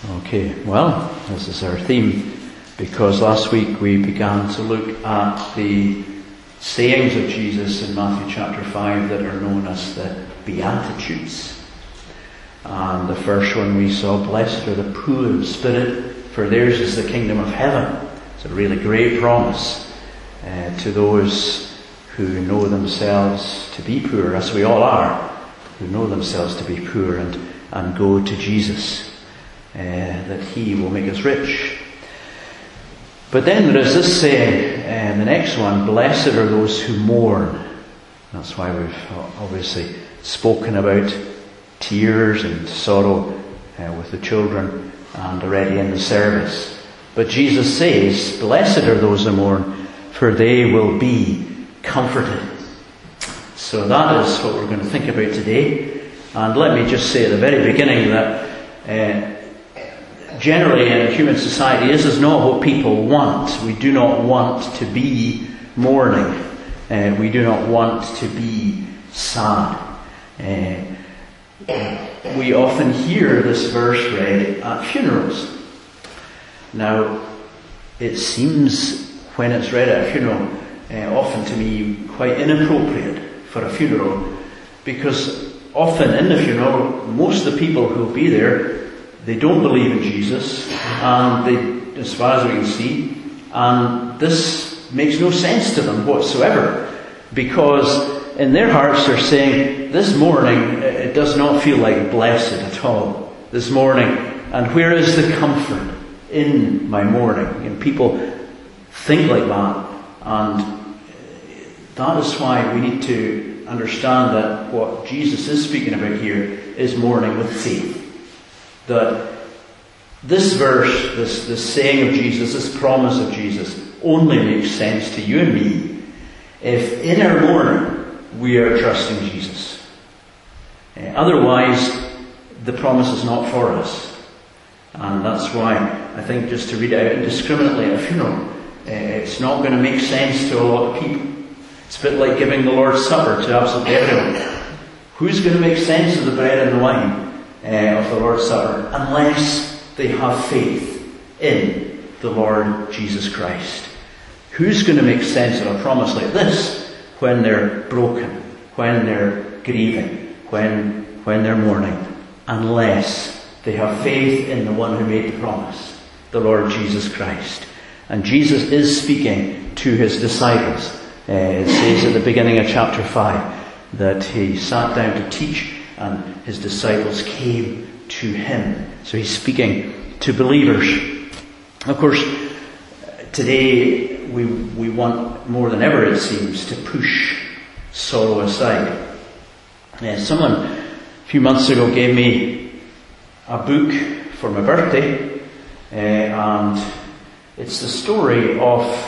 Okay, well, this is our theme because last week we began to look at the sayings of Jesus in Matthew chapter 5 that are known as the Beatitudes. And the first one we saw, blessed are the poor in spirit, for theirs is the kingdom of heaven. It's a really great promise to those who know themselves to be poor, as we all are, who know themselves to be poor and go to Jesus. That He will make us rich. But then there is this saying, the next one, blessed are those who mourn. That's why we've obviously spoken about tears and sorrow with the children and already in the service. But Jesus says, blessed are those who mourn, for they will be comforted. So that is what we're going to think about today. And let me just say at the very beginning that generally in human society, this is not what people want. We do not want to be mourning. We do not want to be sad. We often hear this verse read at funerals. Now, it seems when it's read at a funeral, often to me quite inappropriate for a funeral, because often in the funeral, most of the people who will be there, they don't believe in Jesus, and they, as far as we can see, and this makes no sense to them whatsoever, because in their hearts they're saying, this morning it does not feel like blessed at all. This morning, and where is the comfort in my mourning? You know, people think like that, and that is why we need to understand that what Jesus is speaking about here is mourning with faith. That this verse, this saying of Jesus, this promise of Jesus, only makes sense to you and me if in our mourning we are trusting Jesus. Otherwise, the promise is not for us. And that's why I think just to read it out indiscriminately at a funeral, it's not going to make sense to a lot of people. It's a bit like giving the Lord's Supper to absolutely everyone. Who's going to make sense of the bread and the wine of the Lord's Supper unless they have faith in the Lord Jesus Christ? Who's going to make sense of a promise like this when they're broken, when they're grieving, when they're mourning, unless they have faith in the one who made the promise, the Lord Jesus Christ? And Jesus is speaking to His disciples. It says at the beginning of chapter 5 that He sat down to teach and His disciples came to Him. So He's speaking to believers. Of course, today we want more than ever, it seems, to push sorrow aside. Someone a few months ago gave me a book for my birthday, and it's the story of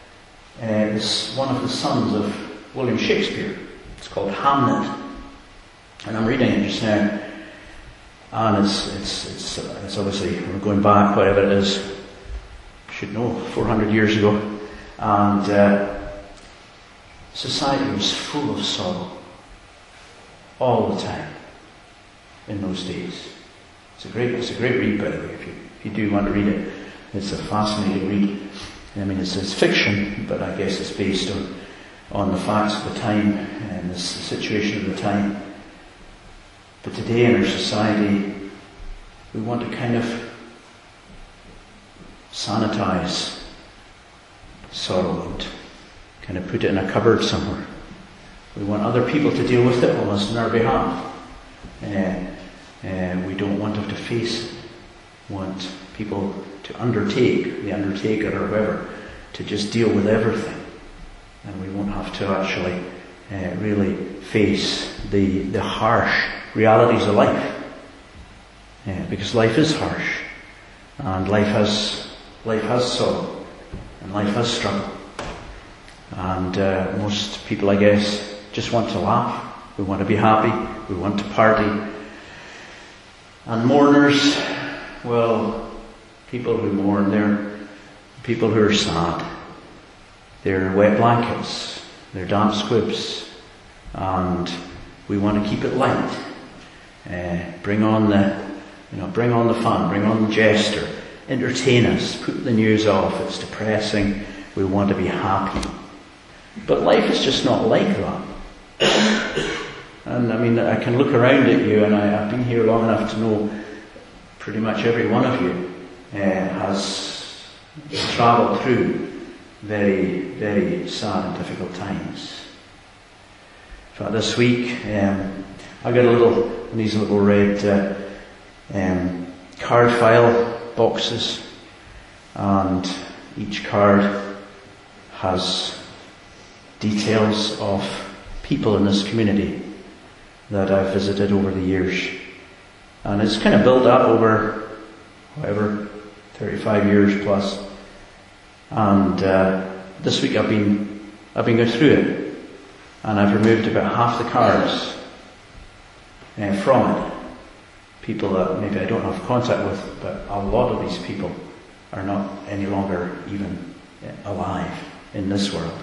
one of the sons of William Shakespeare. It's called Hamlet. And I'm reading it just now, and it's obviously, we're going back, whatever it is, should know, 400 years ago, and society was full of sorrow all the time in those days. It's a great read, by the way, if you do want to read it. It's a fascinating read. I mean, it's fiction, but I guess it's based on the facts of the time and the situation of the time. But today in our society, we want to kind of sanitize sorrow and kind of put it in a cupboard somewhere. We want other people to deal with it almost on our behalf. We don't want to have to face it. We want people to undertake, the undertaker or whoever, to just deal with everything. And we won't have to actually really face the harsh realities of life. Because life is harsh. And life has sorrow. And life has struggle. And most people, I guess, just want to laugh. We want to be happy. We want to party. And mourners, well, people who mourn, they're people who are sad. They're wet blankets. They're damp squibs. And we want to keep it light. Bring on Bring on the fun, bring on the jester, entertain us, put the news off, it's depressing, we want to be happy. But life is just not like that. And I can look around at you, and I've been here long enough to know pretty much every one of you has travelled through very, very sad and difficult times. In fact, this week, I got these little red card file boxes, and each card has details of people in this community that I've visited over the years. And it's kind of built up over, 35 years plus. And this week I've been going through it, and I've removed about half the cards from it. People that maybe I don't have contact with, but a lot of these people are not any longer even alive in this world.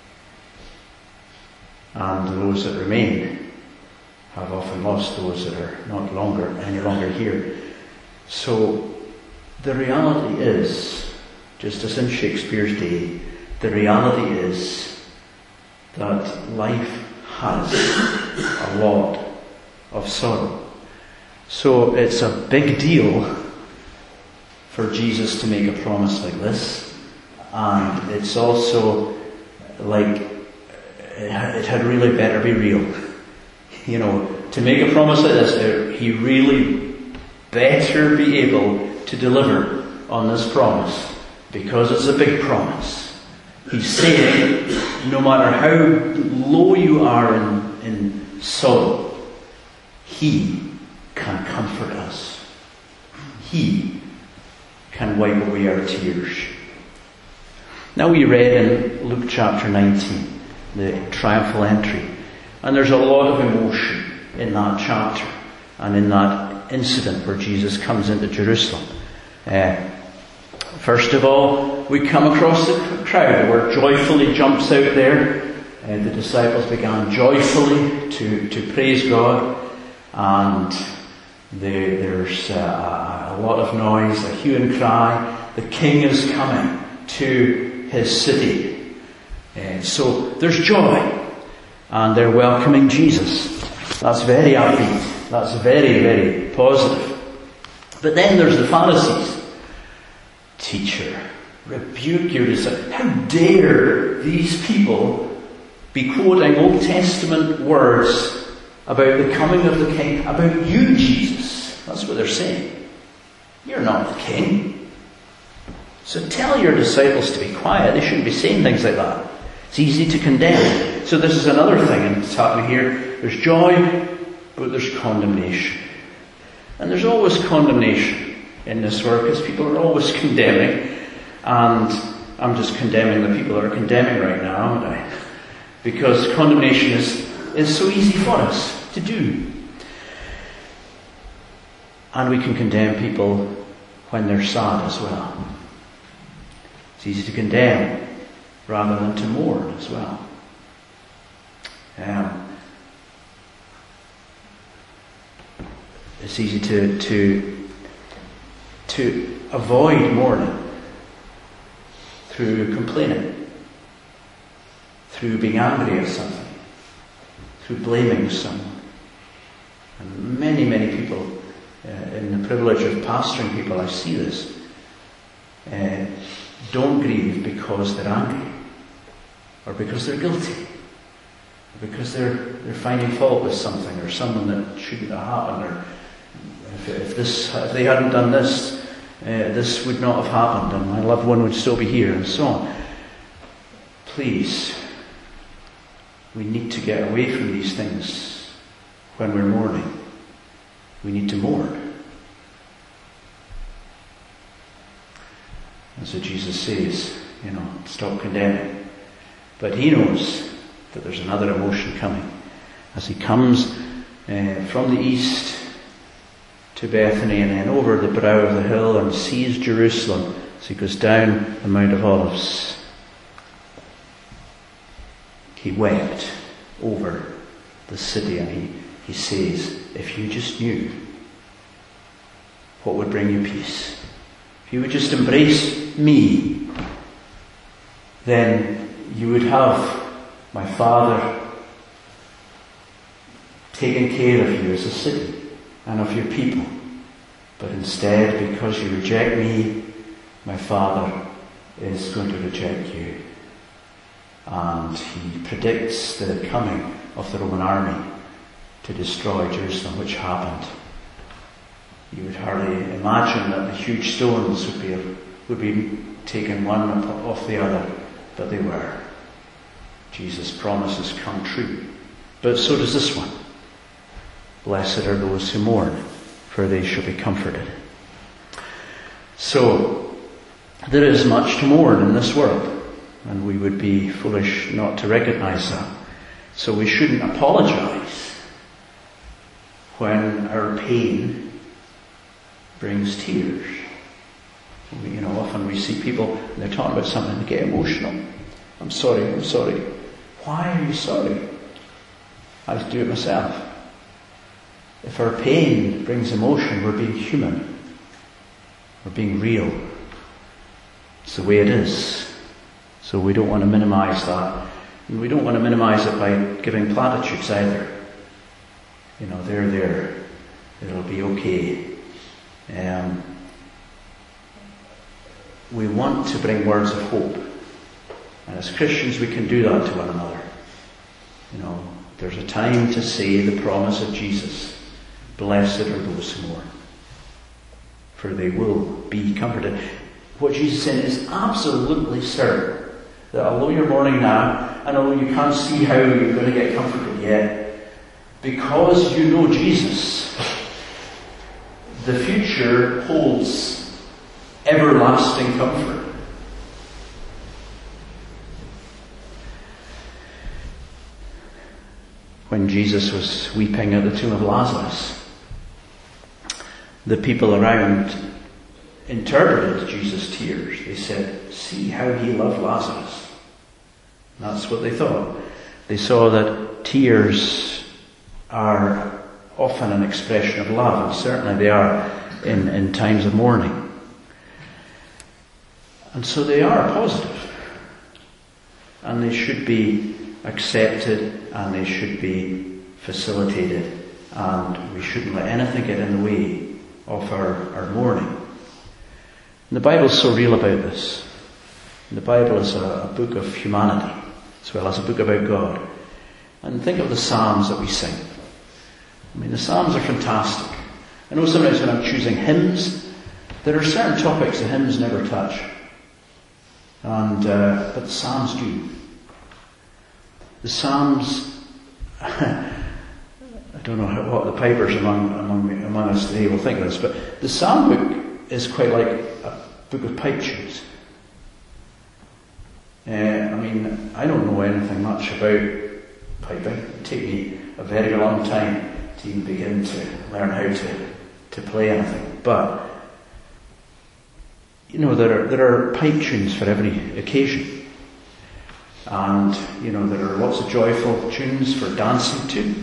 And those that remain have often lost those that are not any longer here. So the reality is, just as in Shakespeare's day, the reality is that life has a lot of sorrow. So it's a big deal for Jesus to make a promise like this, and it's also like it had really better be real. To make a promise like this, he really better be able to deliver on this promise, because it's a big promise. He's saying, no matter how low you are in sorrow, He can comfort us. He can wipe away our tears. Now we read in Luke chapter 19, the triumphal entry, and there's a lot of emotion in that chapter and in that incident where Jesus comes into Jerusalem. First of all, we come across the crowd. The word joyfully jumps out there. The disciples began joyfully to praise God, and there's a lot of noise, a hue and cry. The king is coming to his city. So there's joy, and they're welcoming Jesus. That's very upbeat. That's very, very positive. But then there's the Pharisees. Teacher, rebuke your disciples. How dare these people be quoting Old Testament words about the coming of the king, about you, Jesus. That's what they're saying. You're not the king. So tell your disciples to be quiet. They shouldn't be saying things like that. It's easy to condemn. So this is another thing, and it's happening here. There's joy, but there's condemnation. And there's always condemnation in this work, because people are always condemning. And I'm just condemning the people that are condemning right now, aren't I? Because condemnation is so easy for us to do. And we can condemn people when they're sad as well. It's easy to condemn rather than to mourn as well. It's easy to avoid mourning through complaining, through being angry at something, through blaming someone. And many, many people, in the privilege of pastoring people, I see this, don't grieve because they're angry, or because they're guilty, or because they're finding fault with something, or someone that shouldn't have happened, or if they hadn't done this, this would not have happened, and my loved one would still be here, and so on. Please, we need to get away from these things when we're mourning. We need to mourn. And so Jesus says, stop condemning. But he knows that there's another emotion coming. As he comes from the east to Bethany and then over the brow of the hill and sees Jerusalem as he goes down the Mount of Olives, he wept over the city, and he says, if you just knew, what would bring you peace. If you would just embrace me, then you would have my Father taking care of you as a city and of your people. But instead, because you reject me, my Father is going to reject you. And he predicts the coming of the Roman army to destroy Jerusalem, which happened. You would hardly imagine that the huge stones would be taken one off the other, but they were. Jesus' promises come true. But so does this one. Blessed are those who mourn, for they shall be comforted. So, there is much to mourn in this world, and we would be foolish not to recognize that. So we shouldn't apologize when our pain brings tears. Often we see people, and they're talking about something, and they get emotional. I'm sorry. Why are you sorry? I do it myself. If our pain brings emotion, we're being human. We're being real. It's the way it is. So we don't want to minimize that. And we don't want to minimize it by giving platitudes either. They're there. It'll be okay. We want to bring words of hope. And as Christians, we can do that to one another. There's a time to say the promise of Jesus. Blessed are those who mourn, for they will be comforted. What Jesus said is absolutely certain, that although you're mourning now, and although you can't see how you're going to get comforted yet, because you know Jesus, the future holds everlasting comfort. When Jesus was weeping at the tomb of Lazarus, the people around interpreted Jesus' tears. They said, see how he loved Lazarus. And that's what they thought. They saw that tears are often an expression of love, and certainly they are in times of mourning. And so they are positive. And they should be accepted, and they should be facilitated, and we shouldn't let anything get in the way of our mourning. And the Bible is so real about this. And the Bible is a book of humanity, as well as a book about God. And think of the Psalms that we sing. The Psalms are fantastic. I know sometimes when I'm choosing hymns, there are certain topics that hymns never touch. But the Psalms do. The Psalms, I don't know what the pipers among us today will think of this, but the Psalm book is quite like a book of pipe tunes. I don't know anything much about piping. It would take me a very long time to even begin to learn how to play anything. But, there are pipe tunes for every occasion. And, there are lots of joyful tunes for dancing too.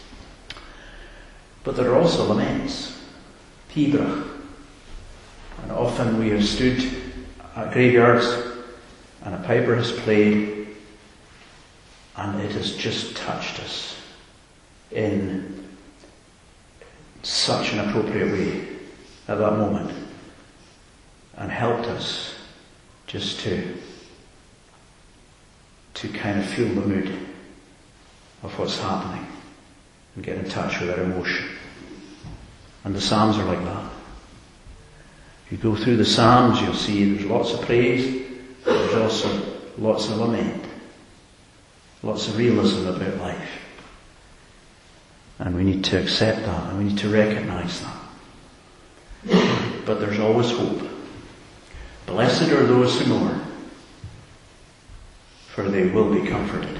But there are also laments, Pibroch. And often we have stood at graveyards and a piper has played, and it has just touched us in such an appropriate way at that moment, and helped us just to kind of feel the mood of what's happening and get in touch with our emotion. And the Psalms are like that. If you go through the Psalms, you'll see there's lots of praise, there's also lots of lament, lots of realism about life. And we need to accept that, and we need to recognize that. But there's always hope. Blessed are those who mourn, for they will be comforted.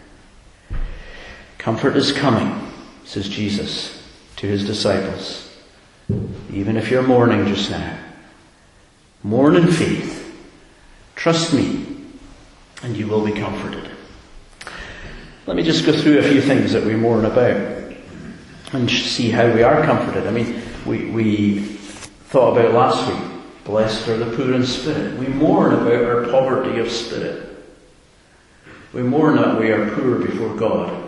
Comfort is coming, says Jesus to his disciples. Even if you're mourning just now, mourn in faith. Trust me, and you will be comforted. Let me just go through a few things that we mourn about and see how we are comforted. We thought about last week. Blessed are the poor in spirit. We mourn about our poverty of spirit. We mourn that we are poor before God.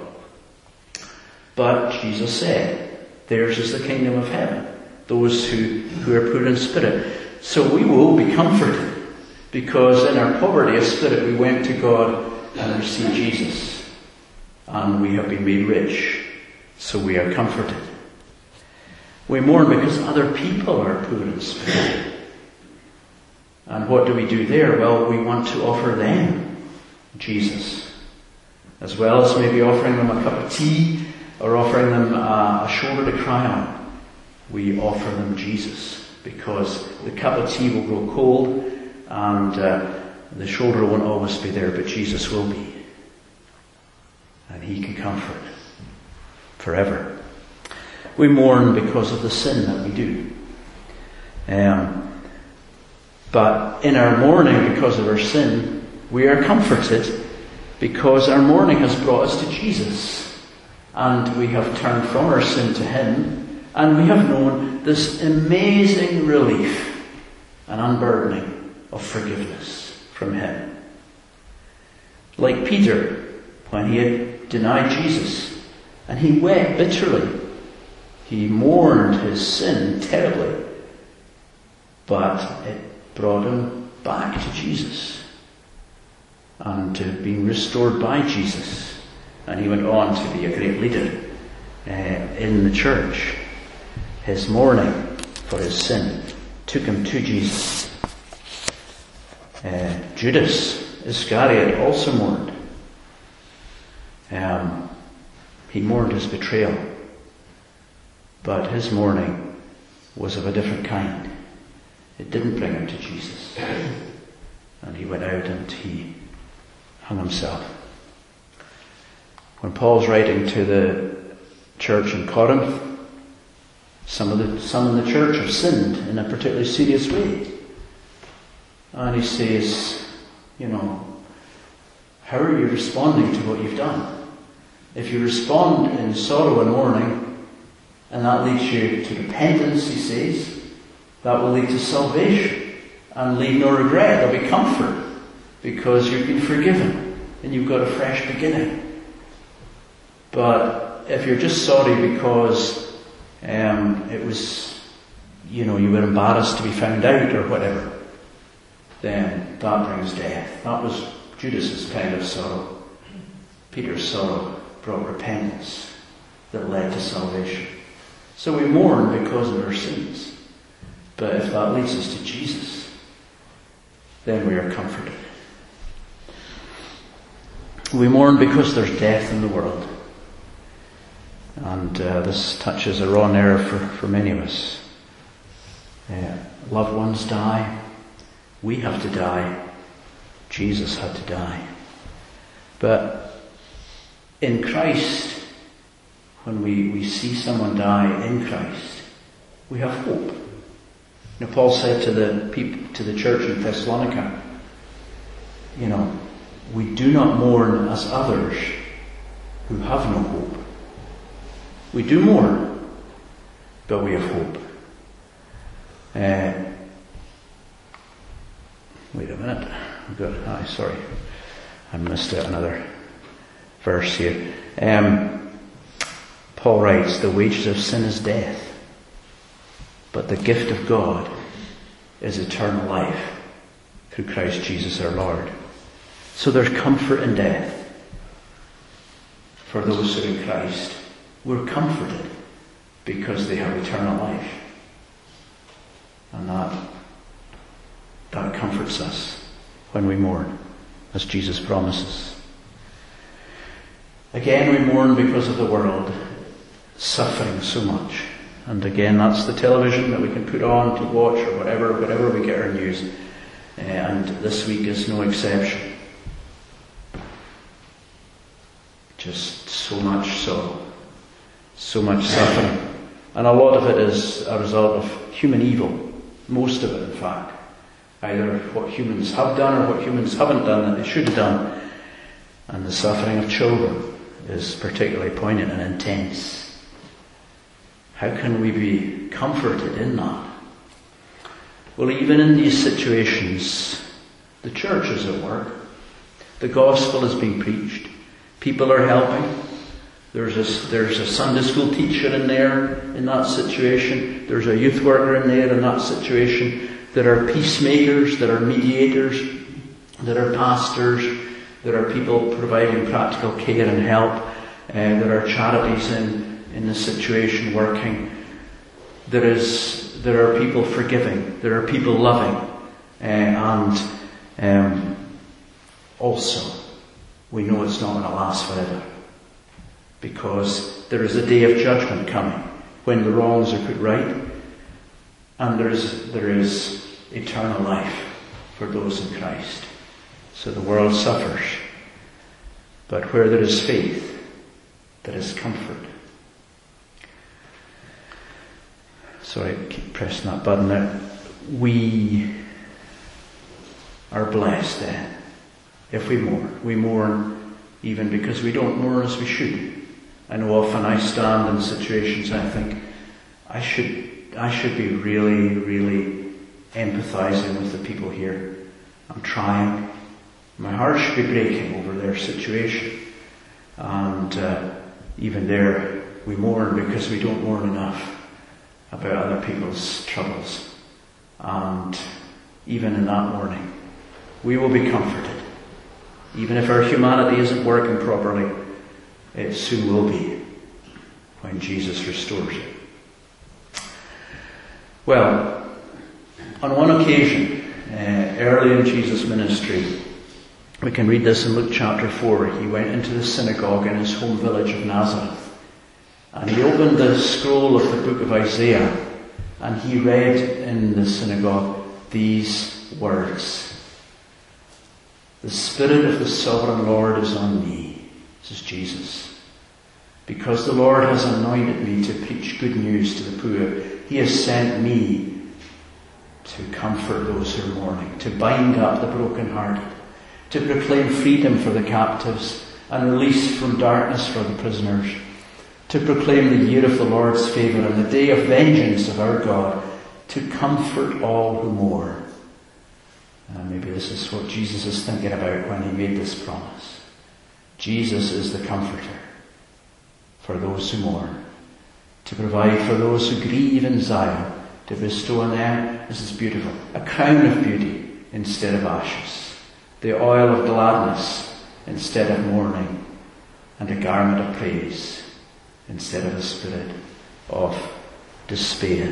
But Jesus said, theirs is the kingdom of heaven. Those who are poor in spirit. So we will be comforted, because in our poverty of spirit we went to God and received Jesus. And we have been made rich. So we are comforted. We mourn because other people are poor in spirit. And what do we do there? Well, we want to offer them Jesus. As well as maybe offering them a cup of tea or offering them a shoulder to cry on. We offer them Jesus, because the cup of tea will grow cold and the shoulder won't always be there, but Jesus will be. And he can comfort forever. We mourn because of the sin that we do. But in our mourning because of our sin, we are comforted because our mourning has brought us to Jesus. And we have turned from our sin to him, and we have known this amazing relief and unburdening of forgiveness from him. Like Peter, when he had denied Jesus, and he wept bitterly. He mourned his sin terribly, but it brought him back to Jesus and to being restored by Jesus. And he went on to be a great leader in the church. His mourning for his sin took him to Jesus. Judas Iscariot also mourned. He mourned his betrayal. But his mourning was of a different kind. It didn't bring him to Jesus. And he went out and he hung himself. When Paul's writing to the church in Corinth, some in the church have sinned in a particularly serious way. And he says, how are you responding to what you've done? If you respond in sorrow and mourning, and that leads you to repentance, he says, that will lead to salvation and leave no regret. There'll be comfort because you've been forgiven and you've got a fresh beginning. But if you're just sorry because it was, you were embarrassed to be found out or whatever, then that brings death. That was Judas's kind of sorrow. Peter's sorrow brought repentance that led to salvation. So we mourn because of our sins. But if that leads us to Jesus, then we are comforted. We mourn because there's death in the world. And this touches a raw nerve for many of us. Loved ones die. We have to die. Jesus had to die. But in Christ, when we see someone die in Christ, we have hope. Paul said to the church in Thessalonica, we do not mourn as others who have no hope. We do mourn, but we have hope. Wait a minute. I missed out another verse here. Paul writes, the wages of sin is death, but the gift of God is eternal life through Christ Jesus our Lord. So there's comfort in death for those who are in Christ. We're comforted because they have eternal life. And that comforts us when we mourn, as Jesus promises. Again, we mourn because of the world suffering so much. And again, that's the television that we can put on to watch or whatever we get our news. And this week is no exception. Just so much sorrow, so much suffering. And a lot of it is a result of human evil. Most of it, in fact. Either what humans have done or what humans haven't done that they should have done. And the suffering of children is particularly poignant and intense. How can we be comforted in that? Well, even in these situations, the church is at work. The gospel is being preached. People are helping. There's a Sunday school teacher in there in that situation. There's a youth worker in there in that situation. There are peacemakers, there are mediators, there are pastors, there are people providing practical care and help. There are charities in the situation working. There are people forgiving. There are people loving. And also, we know it's not going to last forever. Because there is a day of judgment coming when the wrongs are put right. And there is eternal life for those in Christ. So the world suffers. But where there is faith, there is comfort. Sorry, I keep pressing that button there. We are blessed then if we mourn. We mourn even because we don't mourn as we should. I know often I stand in situations I think I should be really, really empathizing with the people here. I'm trying. My heart should be breaking over their situation. And even there, we mourn because we don't mourn enough about other people's troubles. And even in that mourning, we will be comforted. Even if our humanity isn't working properly, it soon will be when Jesus restores it. Well, on one occasion, early in Jesus' ministry, we can read this in Luke chapter 4. He went into the synagogue in his home village of Nazareth. And he opened the scroll of the book of Isaiah. And he read in the synagogue these words. The Spirit of the Sovereign Lord is on me. This is Jesus. Because the Lord has anointed me to preach good news to the poor. He has sent me to comfort those who are mourning, to bind up the brokenhearted, to proclaim freedom for the captives and release from darkness for the prisoners, to proclaim the year of the Lord's favour and the day of vengeance of our God, to comfort all who mourn. Maybe this is what Jesus is thinking about when he made this promise. Jesus is the comforter for those who mourn, to provide for those who grieve in Zion, to bestow on them, this is beautiful, a crown of beauty instead of ashes, the oil of gladness instead of mourning, and a garment of praise instead of a spirit of despair.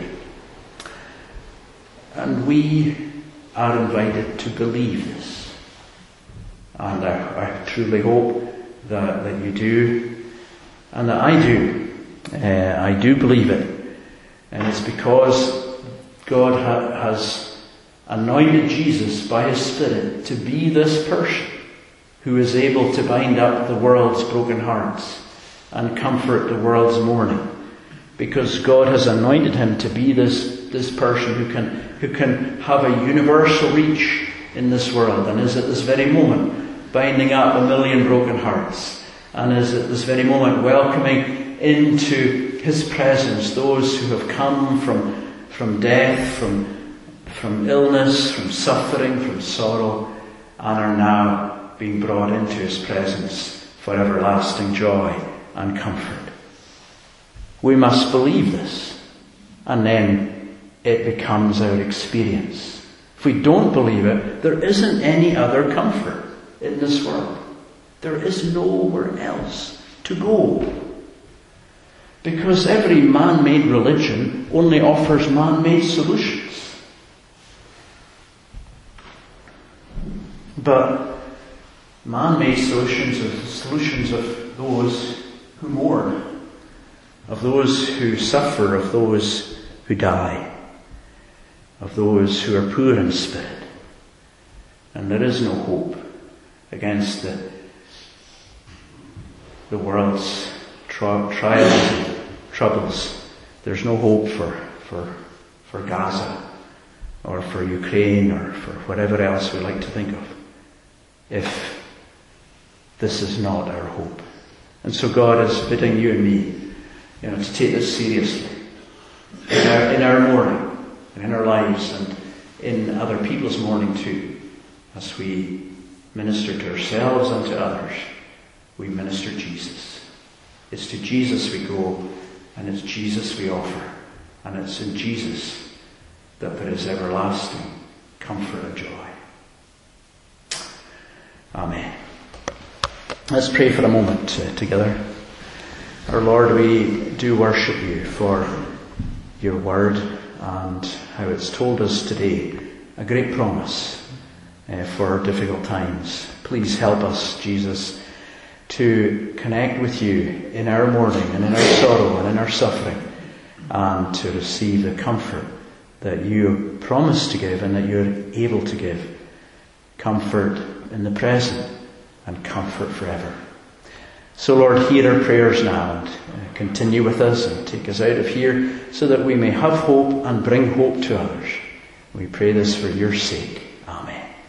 And we are invited to believe this. And I truly hope that you do, and that I do. I do believe it. And it's because God has anointed Jesus by his Spirit to be this person who is able to bind up the world's broken hearts and comfort the world's mourning. Because God has anointed him to be this person who can have a universal reach in this world, and is at this very moment binding up 1 million broken hearts, and is at this very moment welcoming into his presence those who have come from death, from illness, from suffering, from sorrow, and are now being brought into his presence for everlasting joy and comfort. We must believe this, and then it becomes our experience. If we don't believe it, there isn't any other comfort in this world. There is nowhere else to go. Because every man-made religion only offers man-made solutions. But man-made solutions are the solutions of those who mourn, of those who suffer, of those who die, of those who are poor in spirit. And there is no hope against the world's trials and troubles. There's no hope for Gaza or for Ukraine or for whatever else we like to think of, if this is not our hope. And so God is bidding you and me, to take this seriously in our mourning and in our lives, and in other people's mourning too. As we minister to ourselves and to others, we minister Jesus. It's to Jesus we go, and it's Jesus we offer, and it's in Jesus that there is everlasting comfort and joy. Amen. Let's pray for a moment together. Our Lord, we do worship you for your word and how it's told us today a great promise for difficult times. Please help us, Jesus, to connect with you in our mourning and in our sorrow and in our suffering, and to receive the comfort that you promise to give and that you're able to give. Comfort in the present and comfort forever. So Lord, hear our prayers now and continue with us and take us out of here so that we may have hope and bring hope to others. We pray this for your sake.